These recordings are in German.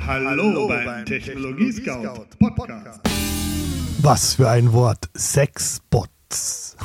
Hallo beim Technologie-Scout Podcast. Was für ein Wort, Sexbots.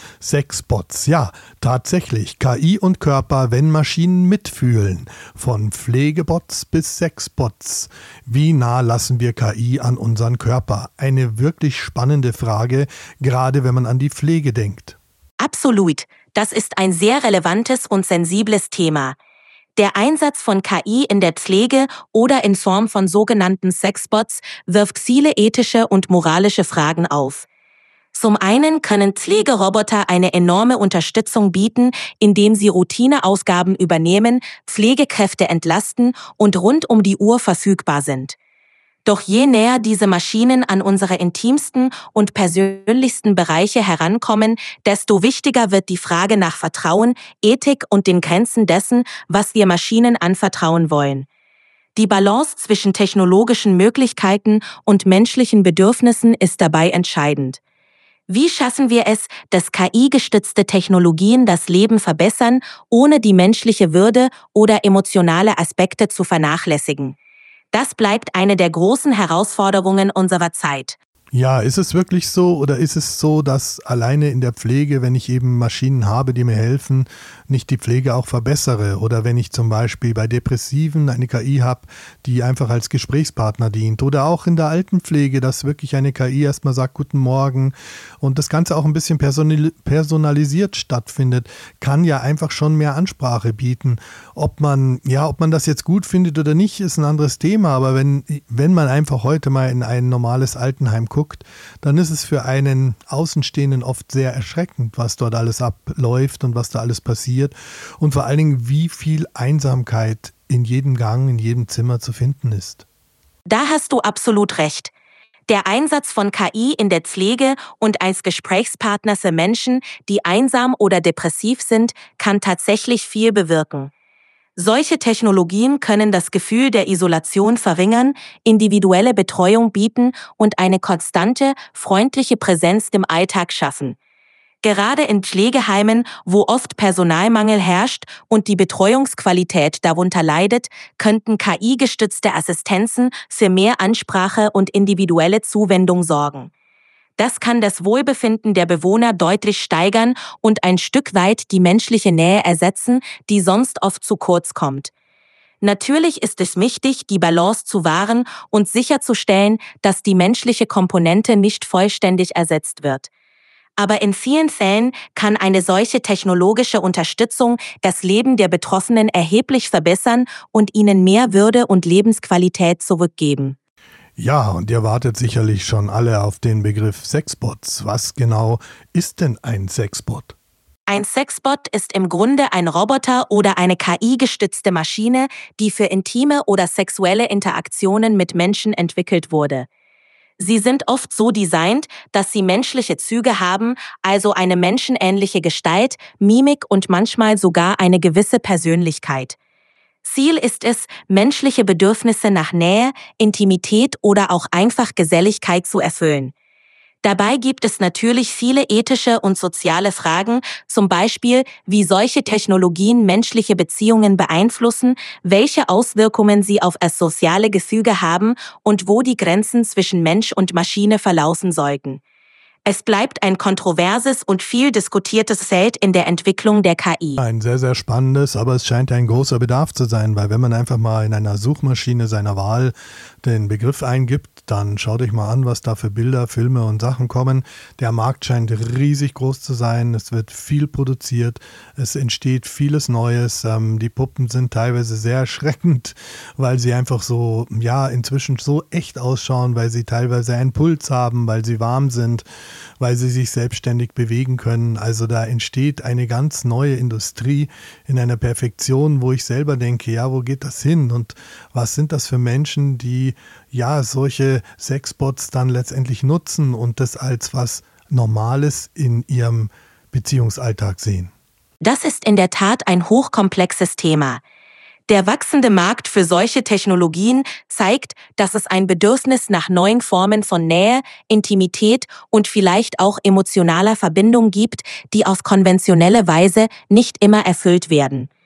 Sexbots, ja, tatsächlich. KI und Körper, wenn Maschinen mitfühlen. Von Pflegebots bis Sexbots. Wie nah lassen wir KI an unseren Körper? Eine wirklich spannende Frage, gerade wenn man an die Pflege denkt. Absolut, das ist ein sehr relevantes und sensibles Thema. Der Einsatz von KI in der Pflege oder in Form von sogenannten Sexbots wirft viele ethische und moralische Fragen auf. Zum einen können Pflegeroboter eine enorme Unterstützung bieten, indem sie Routineaufgaben übernehmen, Pflegekräfte entlasten und rund um die Uhr verfügbar sind. Doch je näher diese Maschinen an unsere intimsten und persönlichsten Bereiche herankommen, desto wichtiger wird die Frage nach Vertrauen, Ethik und den Grenzen dessen, was wir Maschinen anvertrauen wollen. Die Balance zwischen technologischen Möglichkeiten und menschlichen Bedürfnissen ist dabei entscheidend. Wie schaffen wir es, dass KI-gestützte Technologien das Leben verbessern, ohne die menschliche Würde oder emotionale Aspekte zu vernachlässigen? Das bleibt eine der großen Herausforderungen unserer Zeit. Ja, ist es wirklich so oder ist es so, dass alleine in der Pflege, wenn ich eben Maschinen habe, die mir helfen, nicht die Pflege auch verbessere? Oder wenn ich zum Beispiel bei Depressiven eine KI habe, die einfach als Gesprächspartner dient? Oder auch in der Altenpflege, dass wirklich eine KI erstmal sagt, guten Morgen und das Ganze auch ein bisschen personalisiert stattfindet, kann ja einfach schon mehr Ansprache bieten. Ob man das jetzt gut findet oder nicht, ist ein anderes Thema. Aber wenn man einfach heute mal in ein normales Altenheim guckt, dann ist es für einen Außenstehenden oft sehr erschreckend, was dort alles abläuft und was da alles passiert und vor allen Dingen, wie viel Einsamkeit in jedem Gang, in jedem Zimmer zu finden ist. Da hast du absolut recht. Der Einsatz von KI in der Pflege und als Gesprächspartner für Menschen, die einsam oder depressiv sind, kann tatsächlich viel bewirken. Solche Technologien können das Gefühl der Isolation verringern, individuelle Betreuung bieten und eine konstante, freundliche Präsenz im Alltag schaffen. Gerade in Pflegeheimen, wo oft Personalmangel herrscht und die Betreuungsqualität darunter leidet, könnten KI-gestützte Assistenzen für mehr Ansprache und individuelle Zuwendung sorgen. Das kann das Wohlbefinden der Bewohner deutlich steigern und ein Stück weit die menschliche Nähe ersetzen, die sonst oft zu kurz kommt. Natürlich ist es wichtig, die Balance zu wahren und sicherzustellen, dass die menschliche Komponente nicht vollständig ersetzt wird. Aber in vielen Fällen kann eine solche technologische Unterstützung das Leben der Betroffenen erheblich verbessern und ihnen mehr Würde und Lebensqualität zurückgeben. Ja, und ihr wartet sicherlich schon alle auf den Begriff Sexbots. Was genau ist denn ein Sexbot? Ein Sexbot ist im Grunde ein Roboter oder eine KI-gestützte Maschine, die für intime oder sexuelle Interaktionen mit Menschen entwickelt wurde. Sie sind oft so designt, dass sie menschliche Züge haben, also eine menschenähnliche Gestalt, Mimik und manchmal sogar eine gewisse Persönlichkeit. Ziel ist es, menschliche Bedürfnisse nach Nähe, Intimität oder auch einfach Geselligkeit zu erfüllen. Dabei gibt es natürlich viele ethische und soziale Fragen, zum Beispiel, wie solche Technologien menschliche Beziehungen beeinflussen, welche Auswirkungen sie auf das soziale Gefüge haben und wo die Grenzen zwischen Mensch und Maschine verlaufen sollten. Es bleibt ein kontroverses und viel diskutiertes Feld in der Entwicklung der KI. Ein sehr, sehr spannendes, aber es scheint ein großer Bedarf zu sein, weil wenn man einfach mal in einer Suchmaschine seiner Wahl den Begriff eingibt, dann schaut euch mal an, was da für Bilder, Filme und Sachen kommen. Der Markt scheint riesig groß zu sein, es wird viel produziert, es entsteht vieles Neues. Die Puppen sind teilweise sehr erschreckend, weil sie einfach so, inzwischen so echt ausschauen, weil sie teilweise einen Puls haben, weil sie warm sind, weil sie sich selbstständig bewegen können. Also da entsteht eine ganz neue Industrie in einer Perfektion, wo ich selber denke, ja, wo geht das hin? Und was sind das für Menschen, die solche Sexbots dann letztendlich nutzen und das als was Normales in ihrem Beziehungsalltag sehen? Das ist in der Tat ein hochkomplexes Thema. Der wachsende Markt für solche Technologien zeigt, dass es ein Bedürfnis nach neuen Formen von Nähe, Intimität und vielleicht auch emotionaler Verbindung gibt, die auf konventionelle Weise nicht immer erfüllt werden.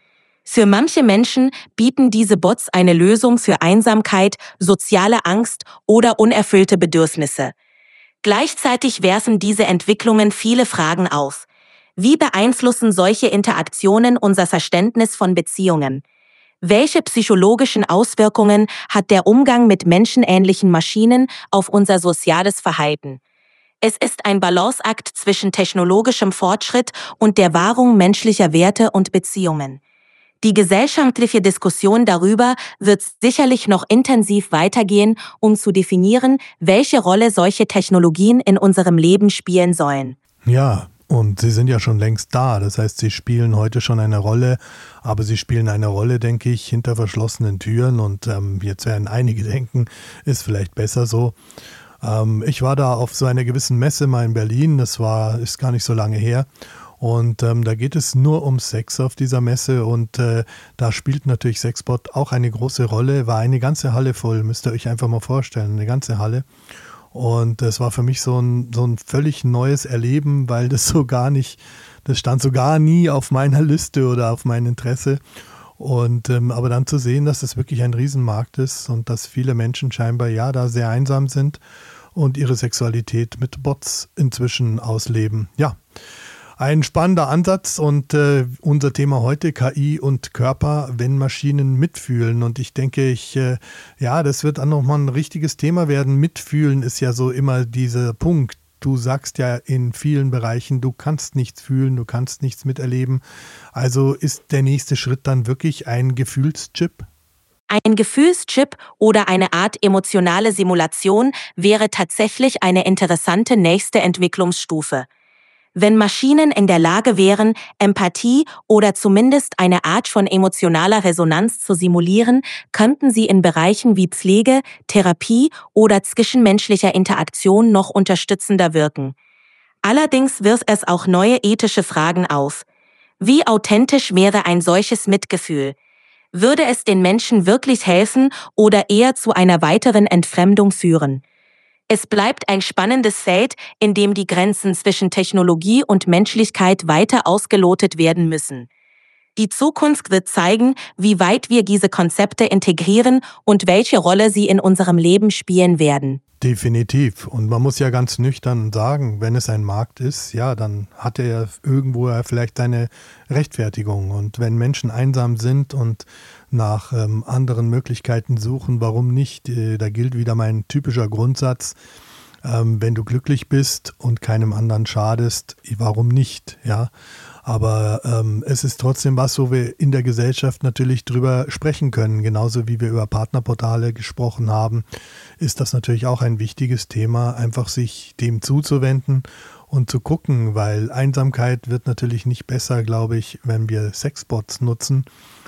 Für manche Menschen bieten diese Bots eine Lösung für Einsamkeit, soziale Angst oder unerfüllte Bedürfnisse. Gleichzeitig werfen diese Entwicklungen viele Fragen auf. Wie beeinflussen solche Interaktionen unser Verständnis von Beziehungen? Welche psychologischen Auswirkungen hat der Umgang mit menschenähnlichen Maschinen auf unser soziales Verhalten? Es ist ein Balanceakt zwischen technologischem Fortschritt und der Wahrung menschlicher Werte und Beziehungen. Die gesellschaftliche Diskussion darüber wird sicherlich noch intensiv weitergehen, um zu definieren, welche Rolle solche Technologien in unserem Leben spielen sollen. Ja, und sie sind ja schon längst da. Das heißt, sie spielen heute schon eine Rolle, aber sie spielen eine Rolle, denke ich, hinter verschlossenen Türen. Und jetzt werden einige denken, ist vielleicht besser so. Ich war da auf so einer gewissen Messe mal in Berlin, ist gar nicht so lange her. Und da geht es nur um Sex auf dieser Messe und da spielt natürlich Sexbot auch eine große Rolle. War eine ganze Halle voll, müsst ihr euch einfach mal vorstellen, eine ganze Halle. Und das war für mich so ein völlig neues Erleben, weil das stand so gar nie auf meiner Liste oder auf mein Interesse. Und aber dann zu sehen, dass es wirklich ein Riesenmarkt ist und dass viele Menschen scheinbar ja da sehr einsam sind und ihre Sexualität mit Bots inzwischen ausleben. Ja. Ein spannender Ansatz und unser Thema heute KI und Körper, wenn Maschinen mitfühlen. Und ich denke, das wird dann nochmal ein richtiges Thema werden. Mitfühlen ist ja so immer dieser Punkt. Du sagst ja in vielen Bereichen, du kannst nichts fühlen, du kannst nichts miterleben. Also ist der nächste Schritt dann wirklich ein Gefühlschip? Ein Gefühlschip oder eine Art emotionale Simulation wäre tatsächlich eine interessante nächste Entwicklungsstufe. Wenn Maschinen in der Lage wären, Empathie oder zumindest eine Art von emotionaler Resonanz zu simulieren, könnten sie in Bereichen wie Pflege, Therapie oder zwischenmenschlicher Interaktion noch unterstützender wirken. Allerdings wirft es auch neue ethische Fragen auf. Wie authentisch wäre ein solches Mitgefühl? Würde es den Menschen wirklich helfen oder eher zu einer weiteren Entfremdung führen? Es bleibt ein spannendes Feld, in dem die Grenzen zwischen Technologie und Menschlichkeit weiter ausgelotet werden müssen. Die Zukunft wird zeigen, wie weit wir diese Konzepte integrieren und welche Rolle sie in unserem Leben spielen werden. Definitiv. Und man muss ja ganz nüchtern sagen, wenn es ein Markt ist, ja, dann hat er irgendwo vielleicht seine Rechtfertigung. Und wenn Menschen einsam sind und nach anderen Möglichkeiten suchen, warum nicht? Da gilt wieder mein typischer Grundsatz, wenn du glücklich bist und keinem anderen schadest, warum nicht? Ja. Aber es ist trotzdem was, wo wir in der Gesellschaft natürlich drüber sprechen können. Genauso wie wir über Partnerportale gesprochen haben, ist das natürlich auch ein wichtiges Thema, einfach sich dem zuzuwenden und zu gucken, weil Einsamkeit wird natürlich nicht besser, glaube ich, wenn wir Sexbots nutzen.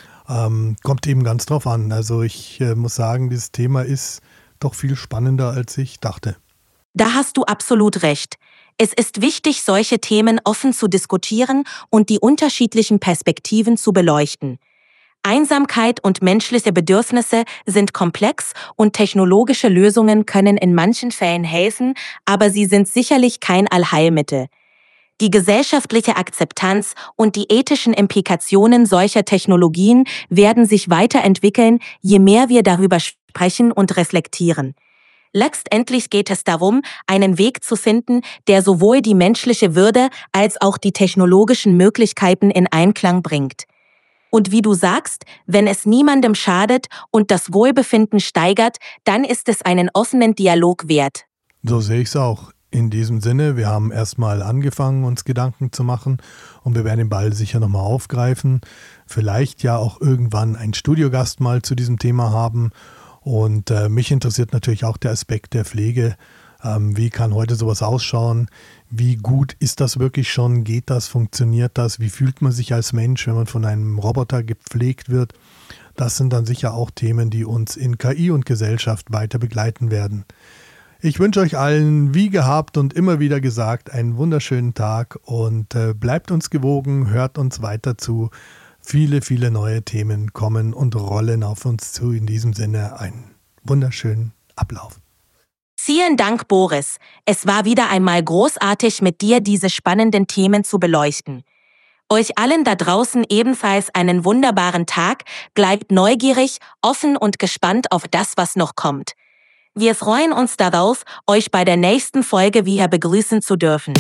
Kommt eben ganz drauf an. Also ich muss sagen, dieses Thema ist doch viel spannender, als ich dachte. Da hast du absolut recht. Es ist wichtig, solche Themen offen zu diskutieren und die unterschiedlichen Perspektiven zu beleuchten. Einsamkeit und menschliche Bedürfnisse sind komplex und technologische Lösungen können in manchen Fällen helfen, aber sie sind sicherlich kein Allheilmittel. Die gesellschaftliche Akzeptanz und die ethischen Implikationen solcher Technologien werden sich weiterentwickeln, je mehr wir darüber sprechen und reflektieren. Letztendlich geht es darum, einen Weg zu finden, der sowohl die menschliche Würde als auch die technologischen Möglichkeiten in Einklang bringt. Und wie du sagst, wenn es niemandem schadet und das Wohlbefinden steigert, dann ist es einen offenen Dialog wert. So sehe ich es auch. In diesem Sinne, wir haben erstmal angefangen, uns Gedanken zu machen und wir werden den Ball sicher nochmal aufgreifen. Vielleicht ja auch irgendwann einen Studiogast mal zu diesem Thema haben. Und mich interessiert natürlich auch der Aspekt der Pflege. Wie kann heute sowas ausschauen? Wie gut ist das wirklich schon? Geht das? Funktioniert das? Wie fühlt man sich als Mensch, wenn man von einem Roboter gepflegt wird? Das sind dann sicher auch Themen, die uns in KI und Gesellschaft weiter begleiten werden. Ich wünsche euch allen, wie gehabt und immer wieder gesagt, einen wunderschönen Tag und bleibt uns gewogen, hört uns weiter zu. Viele, viele neue Themen kommen und rollen auf uns zu. In diesem Sinne einen wunderschönen Ablauf. Vielen Dank, Boris. Es war wieder einmal großartig, mit dir diese spannenden Themen zu beleuchten. Euch allen da draußen ebenfalls einen wunderbaren Tag. Bleibt neugierig, offen und gespannt auf das, was noch kommt. Wir freuen uns darauf, euch bei der nächsten Folge wieder begrüßen zu dürfen.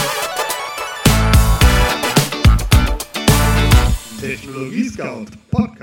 Technologie Scout Podcast.